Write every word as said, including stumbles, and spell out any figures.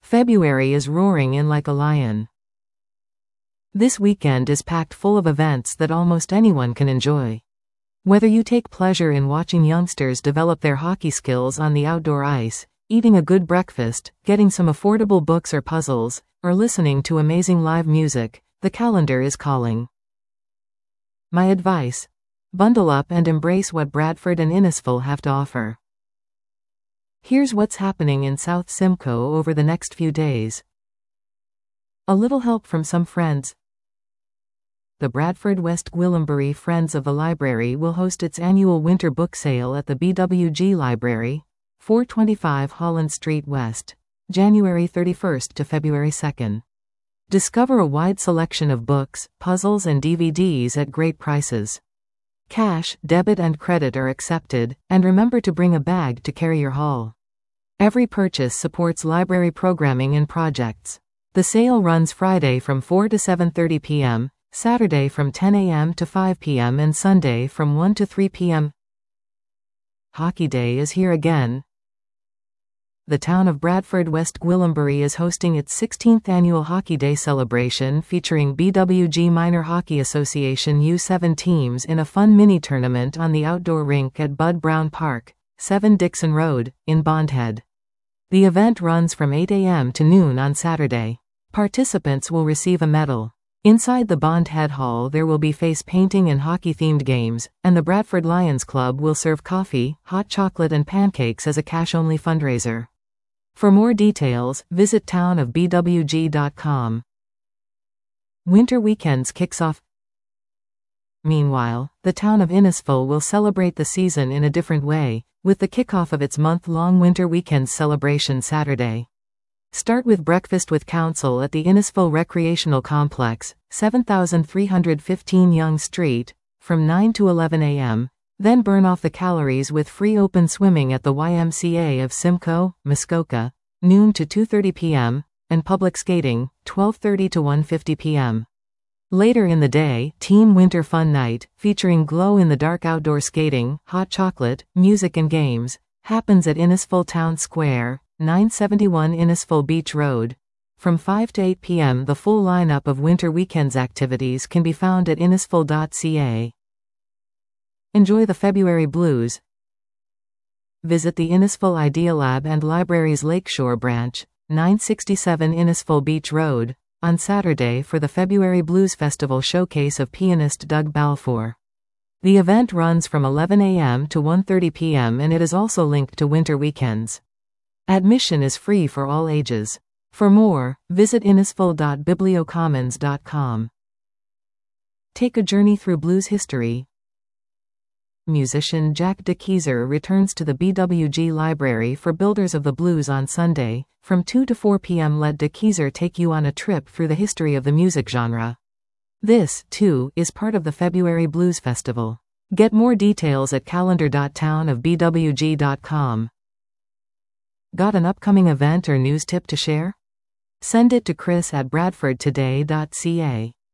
February is roaring in like a lion. This weekend is packed full of events that almost anyone can enjoy. Whether you take pleasure in watching youngsters develop their hockey skills on the outdoor ice, eating a good breakfast, getting some affordable books or puzzles, or listening to amazing live music, the calendar is calling. My advice: bundle up and embrace what Bradford and Innisfil have to offer. Here's what's happening in South Simcoe over the next few days. A little help from some friends. The Bradford West Gwillimbury Friends of the Library will host its annual winter book sale at the B W G Library, four twenty-five Holland Street West, January thirty-first to February second. Discover a wide selection of books, puzzles and D V Ds at great prices. Cash, debit and credit are accepted, and remember to bring a bag to carry your haul. Every purchase supports library programming and projects. The sale runs Friday from four to seven thirty p m, Saturday from ten a m to five p m and Sunday from one to three p m Hockey Day is here again. The town of Bradford West Gwillimbury is hosting its sixteenth annual Hockey Day celebration featuring B W G Minor Hockey Association U seven teams in a fun mini-tournament on the outdoor rink at Bud Brown Park, seven Dixon Road, in Bondhead. The event runs from eight a m to noon on Saturday. Participants will receive a medal. Inside the Bondhead Hall there will be face painting and hockey-themed games, and the Bradford Lions Club will serve coffee, hot chocolate and pancakes as a cash-only fundraiser. For more details, visit town of b w g dot com. Winter Weekends kicks off. Meanwhile, the town of Innisfil will celebrate the season in a different way, with the kickoff of its month-long Winter Weekends celebration Saturday. Start with breakfast with council at the Innisfil Recreational Complex, seven thousand three hundred fifteen Yonge Street, from nine to eleven a m, then burn off the calories with free open swimming at the Y M C A of Simcoe, Muskoka, noon to two thirty p m, and public skating, twelve thirty to one fifty p m Later in the day, Team Winter Fun Night, featuring glow-in-the-dark outdoor skating, hot chocolate, music and games, happens at Innisfil Town Square, nine seventy-one Innisfil Beach Road. From five to eight p m The full lineup of Winter Weekends activities can be found at innisfil dot c a. Enjoy the February blues. Visit the Innisfil Idea Lab and Library's Lakeshore branch, nine sixty-seven Innisfil Beach Road, on Saturday for the February Blues Festival showcase of pianist Doug Balfour. The event runs from eleven a m to one thirty p m and it is also linked to Winter Weekends. Admission is free for all ages. For more, visit innisfil dot bibliocommons dot com. Take a journey through blues history. Musician Jack DeKeyser returns to the B W G Library for Builders of the Blues on Sunday, from two to four p m Let DeKeyser take you on a trip through the history of the music genre. This, too, is part of the February Blues Festival. Get more details at calendar dot town of b w g dot com. Got an upcoming event or news tip to share? Send it to chris at bradford today dot c a.